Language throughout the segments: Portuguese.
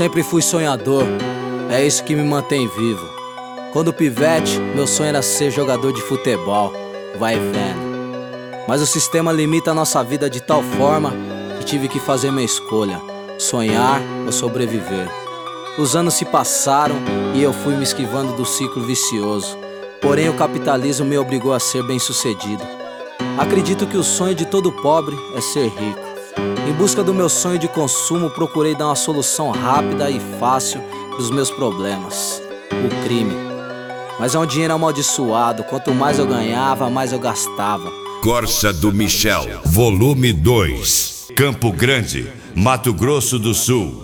Sempre fui sonhador, é isso que me mantém vivo. Quando pivete, meu sonho era ser jogador de futebol, vai vendo. Mas o sistema limita a nossa vida de tal forma que tive que fazer minha escolha: sonhar ou sobreviver. Os anos se passaram e eu fui me esquivando do ciclo vicioso. Porém o capitalismo me obrigou a ser bem-sucedido. Acredito que o sonho de todo pobre é ser rico. Em busca do meu sonho de consumo, procurei dar uma solução rápida e fácil dos meus problemas: o crime. Mas é um dinheiro amaldiçoado, quanto mais eu ganhava, mais eu gastava. Corsa do Michel, volume 2, Campo Grande, Mato Grosso do Sul.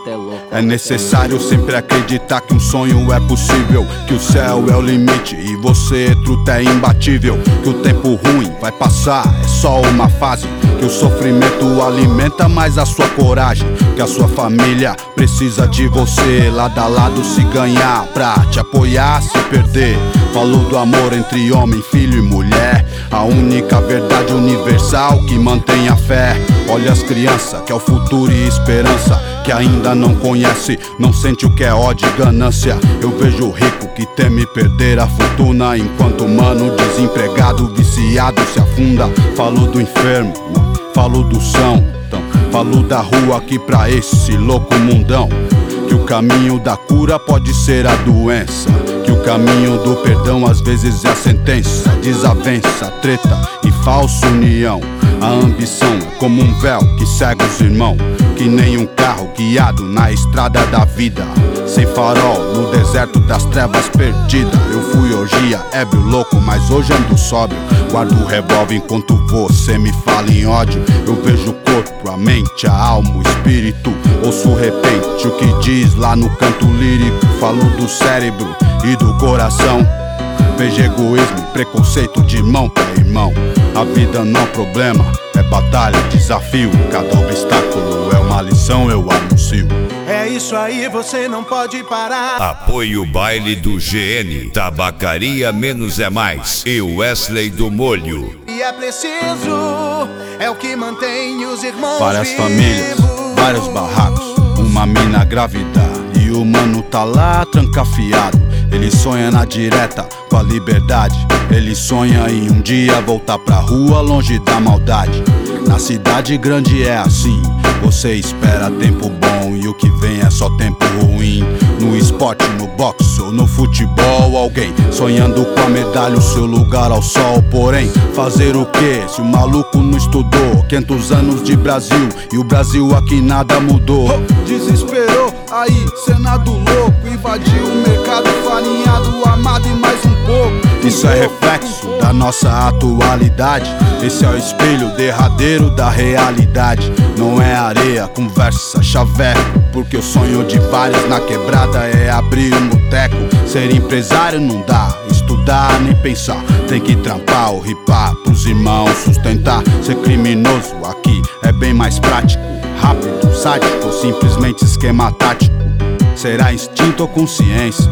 É necessário sempre acreditar que um sonho é possível, que o céu é o limite e você, truta, é imbatível. Que o tempo ruim vai passar, é só uma fase. Que o sofrimento alimenta mais a sua coragem. Que a sua família precisa de você, lado a lado se ganhar, pra te apoiar se perder. Falou do amor entre homem, filho e mulher, a única verdade universal que mantém a fé. Olha as crianças, que é o futuro e esperança, que ainda não conhece, não sente o que é ódio e ganância. Eu vejo o rico que teme perder a fortuna, enquanto o mano desempregado, viciado se afunda. Falo do enfermo, falo do são, falo da rua aqui pra esse louco mundão. Que o caminho da cura pode ser a doença, que o caminho do perdão às vezes é a sentença. Desavença, treta e falsa união. A ambição é como um véu que cega os irmãos, que nem um carro guiado na estrada da vida, sem farol, no deserto das trevas perdida. Eu fui orgia, ébrio, louco, mas hoje ando sóbrio. Guardo o revólver enquanto você me fala em ódio. Eu vejo o corpo, a mente, a alma, o espírito. Ouço repente o que diz lá no canto lírico. Falo do cérebro e do coração. Vejo egoísmo e preconceito de irmão pra irmão. A vida não é problema, é batalha, desafio. Cada obstáculo é uma lição, eu anuncio. É isso aí, você não pode parar. Apoie o baile do GN, Tabacaria Menos é Mais e Wesley do Molho. E é preciso, é o que mantém os irmãos várias vivos. Famílias, vários barracos, uma mina grávida e o mano tá lá trancafiado. Ele sonha na direta com a liberdade. Ele sonha em um dia voltar pra rua longe da maldade. Na cidade grande é assim, você espera tempo bom e o que vem é só tempo ruim. No esporte, no boxe ou no futebol, alguém sonhando com a medalha, o seu lugar ao sol. Porém, fazer o que se o maluco não estudou? 500 anos de Brasil e o Brasil aqui nada mudou. Desesperou, aí Senado louco, invadiu o mercado farinhado, amado e mais um pouco. Isso é reflexo da nossa atualidade. Esse é o espelho derradeiro da realidade. Não é areia, conversa, chaveco, porque o sonho de vários na quebrada é abrir um boteco. Ser empresário não dá, estudar nem pensar. Tem que trampar ou ripar pros irmãos sustentar. Ser criminoso aqui é bem mais prático, rápido, sádico ou simplesmente esquema tático. Será instinto ou consciência?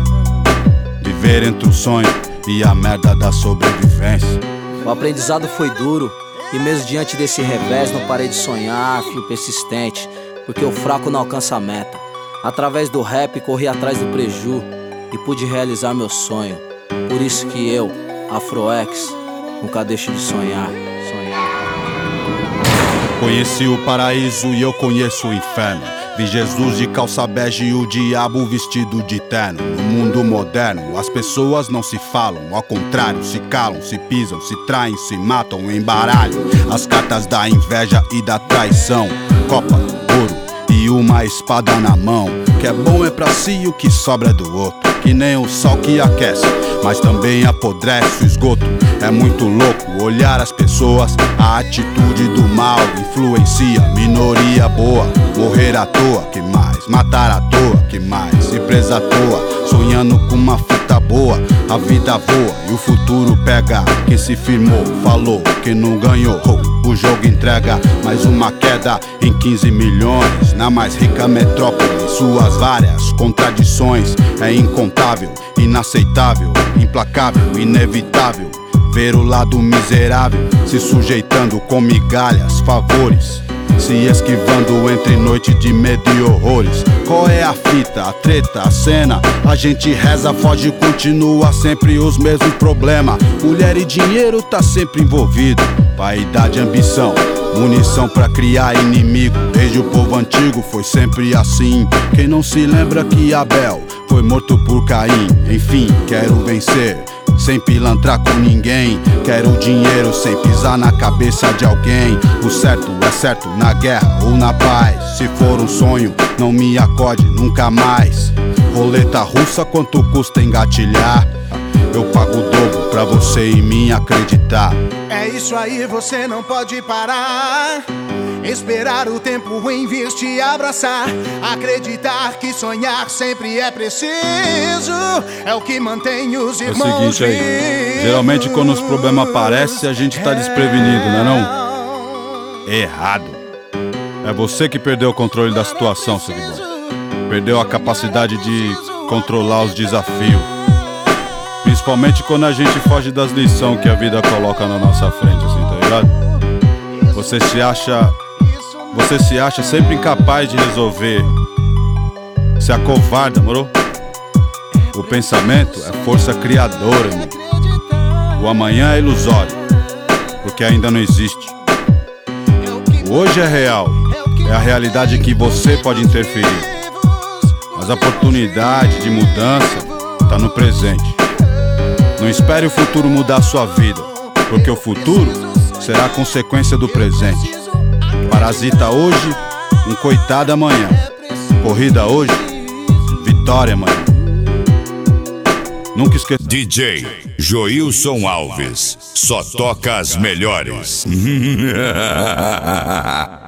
Viver entre o sonho e a merda da sobrevivência. O aprendizado foi duro e mesmo diante desse revés não parei de sonhar, fui persistente, porque o fraco não alcança a meta. Através do rap corri atrás do preju e pude realizar meu sonho. Por isso que eu, Afroex, nunca deixo de sonhar. Conheci o paraíso e eu conheço o inferno. Vi Jesus de calça bege e o diabo vestido de terno. No mundo moderno, as pessoas não se falam, ao contrário, se calam, se pisam, se traem, se matam, embaralham as cartas da inveja e da traição. Copa, ouro e uma espada na mão. O que é bom é pra si, o que sobra é do outro. Que nem o sol que aquece, mas também apodrece o esgoto. É muito louco olhar as pessoas, a atitude do mal influencia. Minoria boa, morrer à toa, que mais? Matar à toa, que mais? Ir presa à toa, sonhando com uma fita boa. A vida voa e o futuro pega. Quem se firmou, falou, quem não ganhou, o jogo entrega. Mais uma queda em 15 milhões, na mais rica metrópole. Suas várias contradições, é incontável, inaceitável, implacável, inevitável. Ver o lado miserável se sujeitando com migalhas, favores se esquivando entre noite de medo e horrores. Qual é a fita, a treta, a cena? A gente reza, foge e continua sempre os mesmos problemas. Mulher e dinheiro tá sempre envolvido. Vaidade e ambição, munição pra criar inimigo. Desde o povo antigo foi sempre assim. Quem não se lembra que Abel foi morto por Caim? Enfim, quero vencer sem pilantrar com ninguém. Quero dinheiro sem pisar na cabeça de alguém. O certo é certo na guerra ou na paz. Se for um sonho, não me acorde nunca mais. Roleta russa, quanto custa engatilhar? Eu pago o dobro pra você em mim acreditar. É isso aí, você não pode parar. Esperar o tempo ruim vir te abraçar. Acreditar que sonhar sempre é preciso. É o que mantém os irmãos É o seguinte aí, geralmente quando os problemas aparecem a gente tá desprevenido, não é não? Errado. É você que perdeu o controle da situação, seguidor. Perdeu a capacidade de controlar os desafios. Principalmente quando a gente foge das lições que a vida coloca na nossa frente, assim, tá ligado? Você se acha sempre incapaz de resolver. Se acovarda, moro? O pensamento é força criadora, irmão. O amanhã é ilusório, porque ainda não existe. O hoje é real, é a realidade que você pode interferir. Mas a oportunidade de mudança tá no presente. Não espere o futuro mudar a sua vida, porque o futuro será a consequência do presente. Parasita hoje, um coitado amanhã. Corrida hoje, vitória amanhã. Nunca esqueça. DJ Joilson Alves, só toca as melhores.